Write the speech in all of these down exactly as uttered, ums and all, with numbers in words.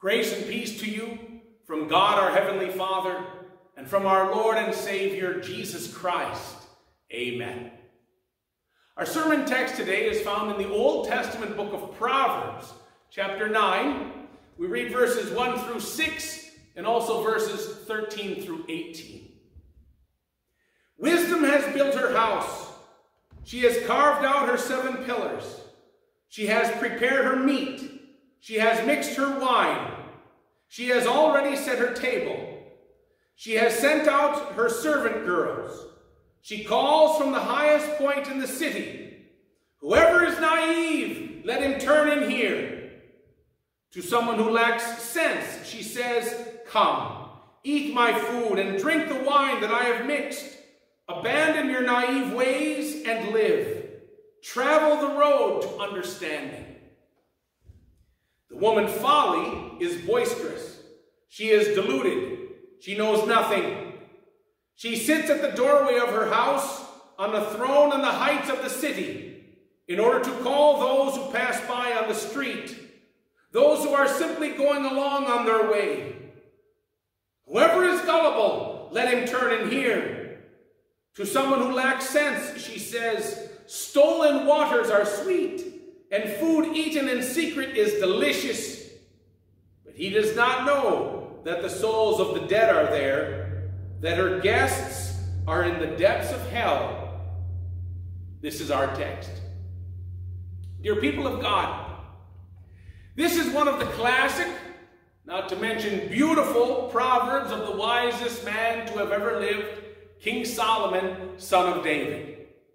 Grace and peace to you from God our Heavenly Father and from our Lord and Savior Jesus Christ. Amen. Our sermon text today is found in the Old Testament book of Proverbs, chapter nine. We read verses one through six and also verses thirteen through eighteen. Wisdom has built her house. She has carved out her seven pillars. She has prepared her meat. She has mixed her wine. She has already set her table. She has sent out her servant girls. She calls from the highest point in the city. Whoever is naive, let him turn in here. To someone who lacks sense, she says, come, eat my food and drink the wine that I have mixed. Abandon your naive ways and live. Travel the road to understanding. The woman folly is boisterous. She is deluded. She knows nothing. She sits at the doorway of her house on a throne on the heights of the city in order to call those who pass by on the street, those who are simply going along on their way. Whoever is gullible, let him turn and hear. To someone who lacks sense, she says, stolen waters are sweet, and food eaten in secret is delicious. But he does not know that the souls of the dead are there, that her guests are in the depths of hell. This is our text. Dear people of God, this is one of the classic, not to mention beautiful, proverbs of the wisest man to have ever lived, King Solomon, son of David.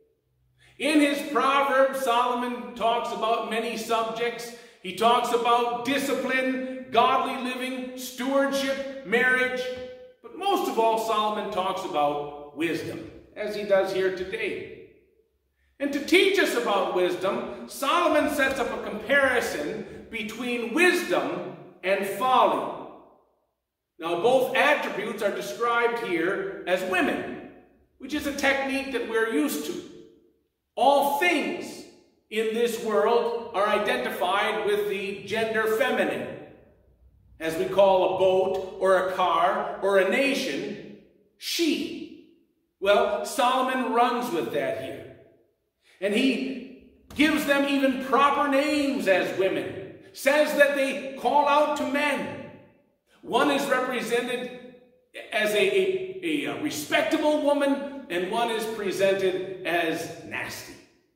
In his Proverbs, Solomon talks about many subjects. He talks about discipline, godly living, stewardship, marriage. But most of all, Solomon talks about wisdom, as he does here today. And to teach us about wisdom, Solomon sets up a comparison between wisdom and folly. Now, both attributes are described here as women, which is a technique that we're used to. All things in this world are identified with the gender feminine. As we call a boat or a car or a nation, she. Well, Solomon runs with that here. And he gives them even proper names as women. Says that they call out to men. One is represented as a, a, a respectable woman, and one is presented as nasty.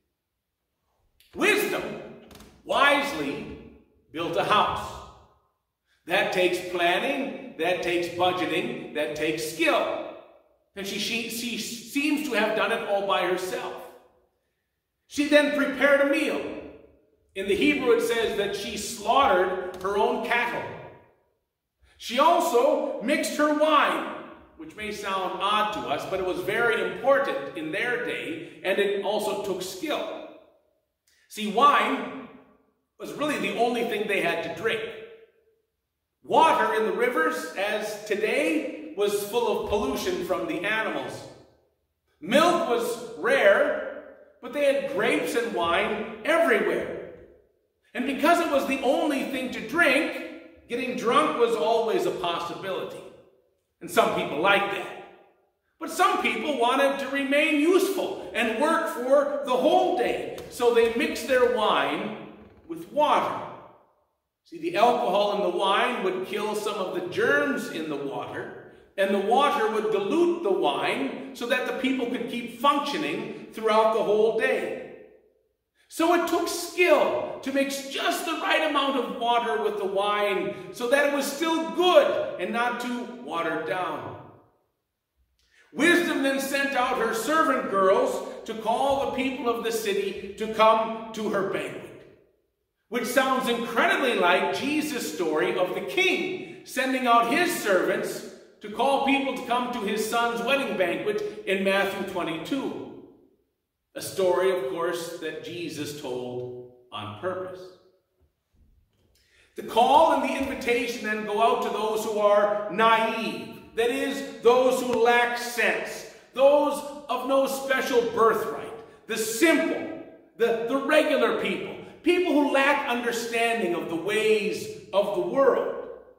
Wisdom wisely built a house. That takes planning, that takes budgeting, that takes skill. And she, she, she seems to have done it all by herself. She then prepared a meal. In the Hebrew it says that she slaughtered her own cattle. She also mixed her wine, which may sound odd to us, but it was very important in their day, and it also took skill. See, wine was really the only thing they had to drink. Water in the rivers, as today, was full of pollution from the animals. Milk was rare, but they had grapes and wine everywhere. And because it was the only thing to drink, getting drunk was always a possibility. And some people liked that. But some people wanted to remain useful and work for the whole day. So they mixed their wine with water. See, the alcohol in the wine would kill some of the germs in the water, and the water would dilute the wine so that the people could keep functioning throughout the whole day. So it took skill to mix just the right amount of water with the wine so that it was still good and not too watered down. Wisdom then sent out her servant girls to call the people of the city to come to her banquet, which sounds incredibly like Jesus' story of the king sending out his servants to call people to come to his son's wedding banquet in Matthew twenty-two. A story, of course, that Jesus told on purpose. The call and the invitation then go out to those who are naive. That is, those who lack sense, those of no special birthright, the simple, the, the regular people, people who lack understanding of the ways of the world.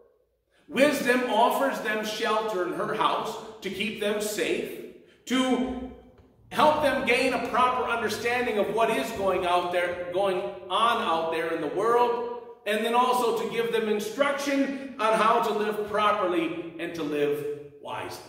Wisdom offers them shelter in her house to keep them safe, to help them gain a proper understanding of what is going out there, going on out there in the world, and then also to give them instruction on how to live properly and to live wisely.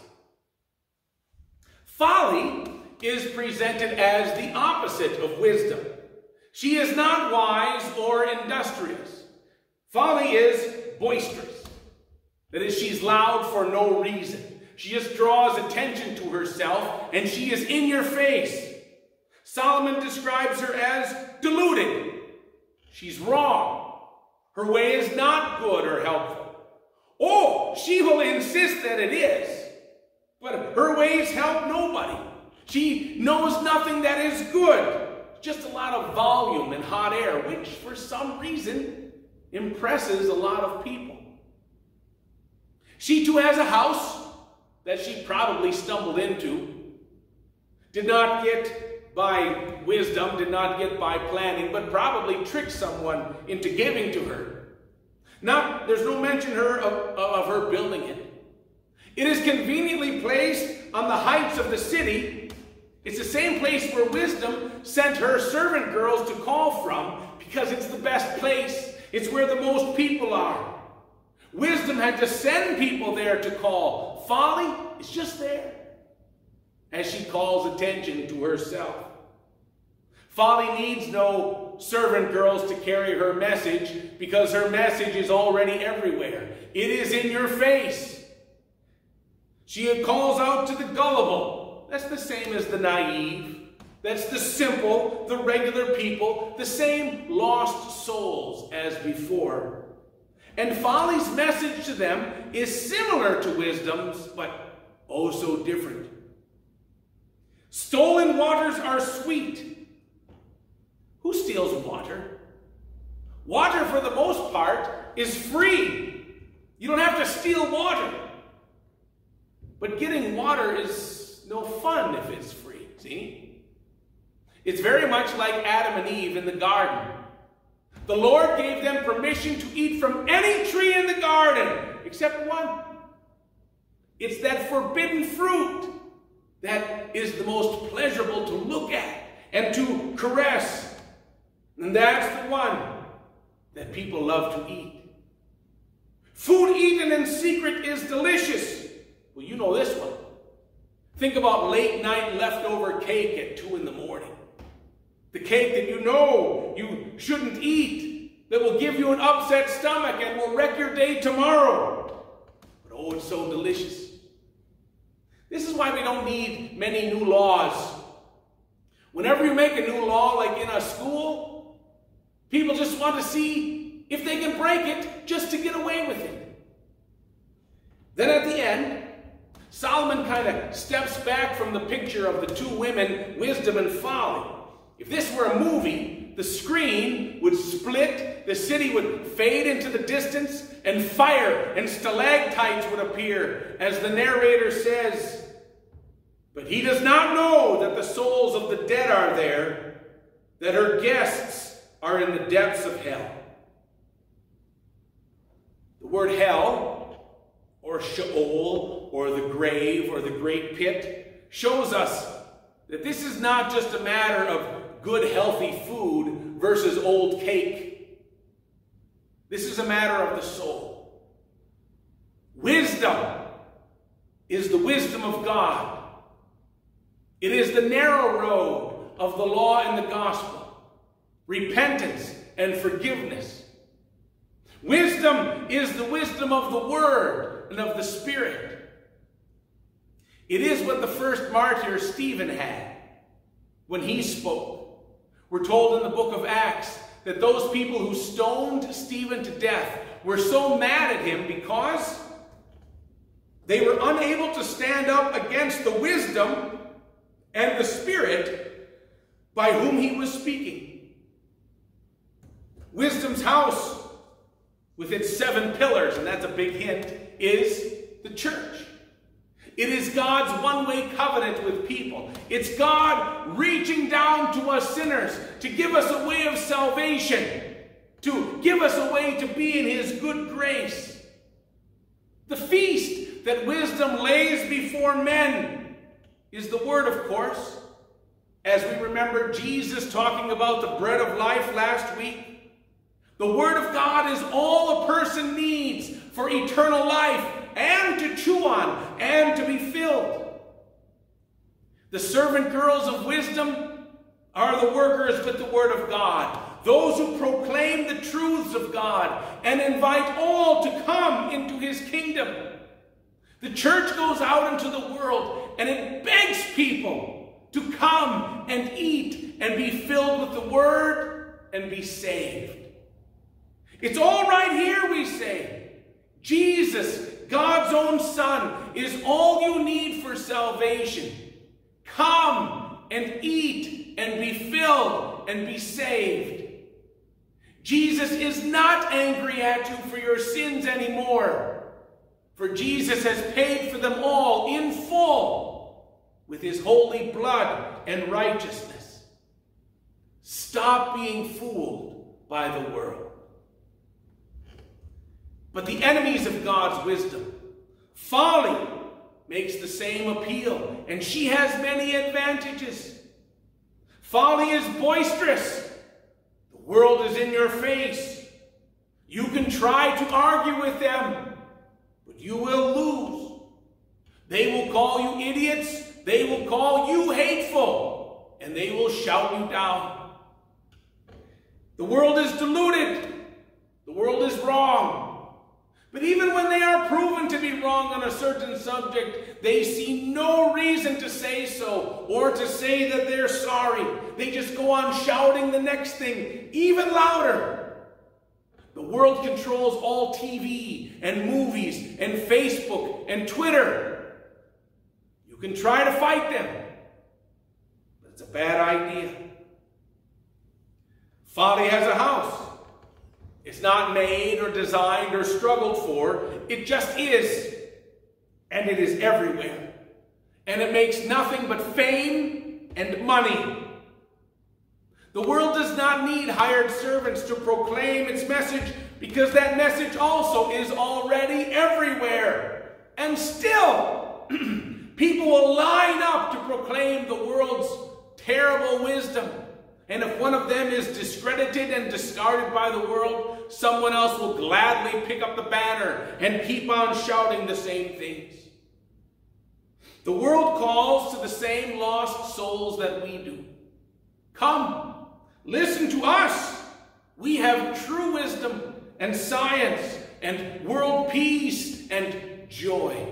Folly is presented as the opposite of wisdom. She is not wise or industrious. Folly is boisterous. That is, she's loud for no reason. She just draws attention to herself, and she is in your face. Solomon describes her as deluded. She's wrong. Her way is not good or helpful. Oh, she will insist that it is, but her ways help nobody. She knows nothing that is good. Just a lot of volume and hot air, which for some reason impresses a lot of people. She too has a house that she probably stumbled into. Did not get by wisdom, did not get by planning, but probably tricked someone into giving to her. Now, there's no mention her of, of her building it. It is conveniently placed on the heights of the city. It's the same place where wisdom sent her servant girls to call from because it's the best place. It's where the most people are. Wisdom had to send people there to call. Folly is just there as she calls attention to herself. Folly needs no servant girls to carry her message because her message is already everywhere. It is in your face. She calls out to the gullible. That's the same as the naive. That's the simple, the regular people, the same lost souls as before. And folly's message to them is similar to wisdom's, but oh so different. Stolen waters are sweet. Who steals water? Water, for the most part, is free. You don't have to steal water. But getting water is no fun if it's free, see? It's very much like Adam and Eve in the garden. The Lord gave them permission to eat from any tree in the garden, except one. It's that forbidden fruit that is the most pleasurable to look at and to caress. And that's the one that people love to eat. Food eaten in secret is delicious. Well, you know this one. Think about late night leftover cake at two in the morning. The cake that you know you shouldn't eat, that will give you an upset stomach and will wreck your day tomorrow. But oh, it's so delicious. This is why we don't need many new laws. Whenever you make a new law, like in a school, people just want to see if they can break it just to get away with it. Then at the end, Solomon kind of steps back from the picture of the two women, wisdom and folly. If this were a movie, the screen would split, the city would fade into the distance, and fire and stalactites would appear as the narrator says, "But he does not know that the souls of the dead are there, that her guests are in the depths of hell." The word hell, or Sheol, or the grave, or the great pit, shows us that this is not just a matter of good, healthy food versus old cake. This is a matter of the soul. Wisdom is the wisdom of God. It is the narrow road of the law and the gospel, repentance and forgiveness. Wisdom is the wisdom of the Word and of the Spirit. It is what the first martyr, Stephen, had when he spoke. We're told in the book of Acts that those people who stoned Stephen to death were so mad at him because they were unable to stand up against the wisdom and the Spirit by whom he was speaking. Wisdom's house, with its seven pillars, and that's a big hint, is the church. It is God's one-way covenant with people. It's God reaching down to us sinners to give us a way of salvation, to give us a way to be in His good grace. The feast that wisdom lays before men is the Word, of course. As we remember Jesus talking about the bread of life last week, the Word of God is all a person needs for eternal life and to chew on and to be filled. The servant girls of wisdom are the workers with the Word of God, those who proclaim the truths of God and invite all to come into His kingdom. The church goes out into the world and it begs people to come and eat and be filled with the Word and be saved. It's all right here, we say. Jesus, God's own Son, is all you need for salvation. Come and eat and be filled and be saved. Jesus is not angry at you for your sins anymore, for Jesus has paid for them all in full with His holy blood and righteousness. Stop being fooled by the world. But the enemies of God's wisdom, folly, makes the same appeal, and she has many advantages. Folly is boisterous. The world is in your face. You can try to argue with them, but you will lose. They will call you idiots. They will call you hateful, and they will shout you down. The world is deluded. The world is wrong. But even when they are proven to be wrong on a certain subject, they see no reason to say so or to say that they're sorry. They just go on shouting the next thing, even louder. The world controls all T V and movies and Facebook and Twitter. You can try to fight them, but it's a bad idea. Folly has a house. It's not made or designed or struggled for. It just is. And it is everywhere. And it makes nothing but fame and money. The world does not need hired servants to proclaim its message, because that message also is already everywhere. And still, people will line up to proclaim the world's terrible wisdom. And if one of them is discredited and discarded by the world, someone else will gladly pick up the banner and keep on shouting the same things. The world calls to the same lost souls that we do. Come, listen to us. We have true wisdom and science and world peace and joy.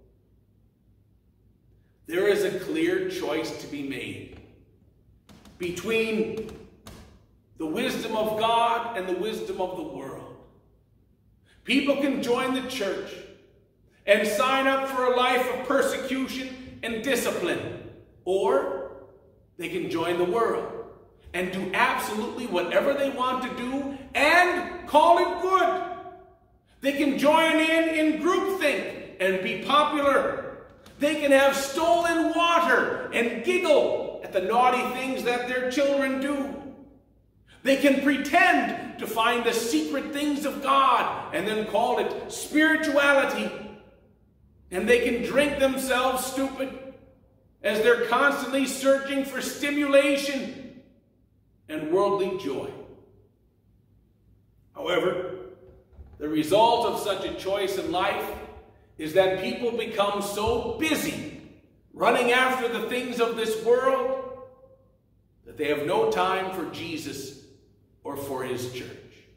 There is a clear choice to be made between the wisdom of God and the wisdom of the world. People can join the church and sign up for a life of persecution and discipline, or they can join the world and do absolutely whatever they want to do and call it good. They can join in in groupthink and be popular. They can have stolen water and giggle at the naughty things that their children do. They can pretend to find the secret things of God and then call it spirituality. And they can drink themselves stupid as they're constantly searching for stimulation and worldly joy. However, the result of such a choice in life is that people become so busy running after the things of this world that they have no time for Jesus or for His church.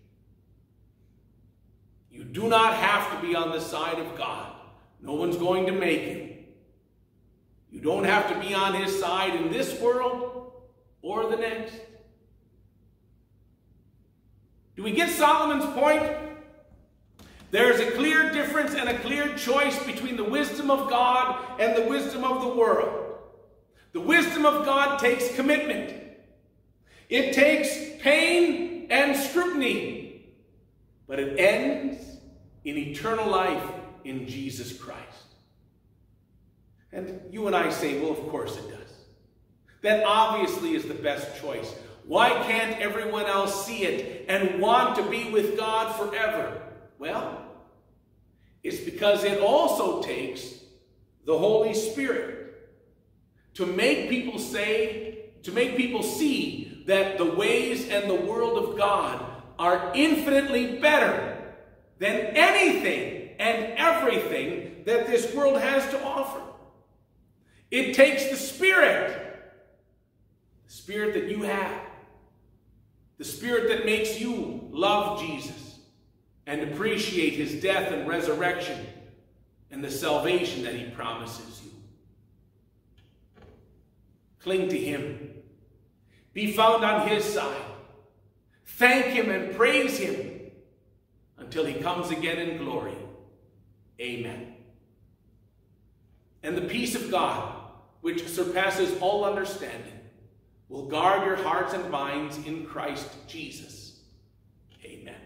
You do not have to be on the side of God. No one's going to make you. You don't have to be on His side in this world or the next. Do we get Solomon's point? There is a clear difference and a clear choice between the wisdom of God and the wisdom of the world. The wisdom of God takes commitment. It takes pain and scrutiny. But it ends in eternal life in Jesus Christ. And you and I say, well, of course it does. That obviously is the best choice. Why can't everyone else see it and want to be with God forever? Well, It's because it also takes the Holy Spirit to make people say, to make people see that the ways and the world of God are infinitely better than anything and everything that this world has to offer. It takes the Spirit, the Spirit that you have, the Spirit that makes you love Jesus and appreciate his death and resurrection and the salvation that he promises you. Cling to him. Be found on his side. Thank him and praise him until he comes again in glory. Amen. And the peace of God, which surpasses all understanding, will guard your hearts and minds in Christ Jesus. Amen.